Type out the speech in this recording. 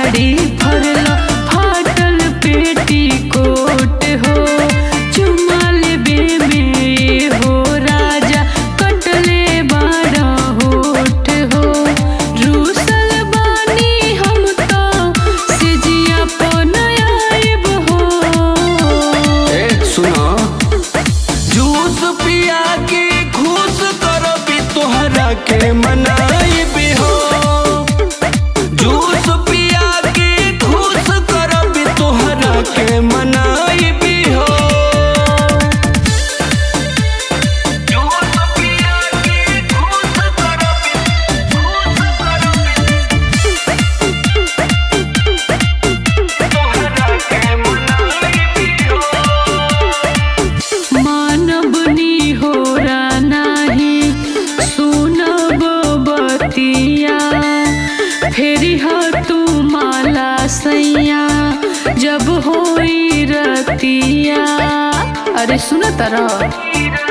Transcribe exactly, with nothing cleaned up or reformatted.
साड़ी फरल फाटल पेटी कोट हो चुमा लेबे में हो राजा कटले बाड़ा होठ हो रूसल बानी हम तो सिजिया पनायब हो। ए सुनो जूस पिया के खुश करबी तोहरा के मनाइबी हो जूस पिया के खुश करबी तोहरा के मनाइबी हो जूस पिया के खुश करबी खुश करबी तोहरा के मनाइबी हो। मानबनी हो नाही सुनब बतिया फेरी हो तू माला सैया जब होई रतिया। अरे सुन तरह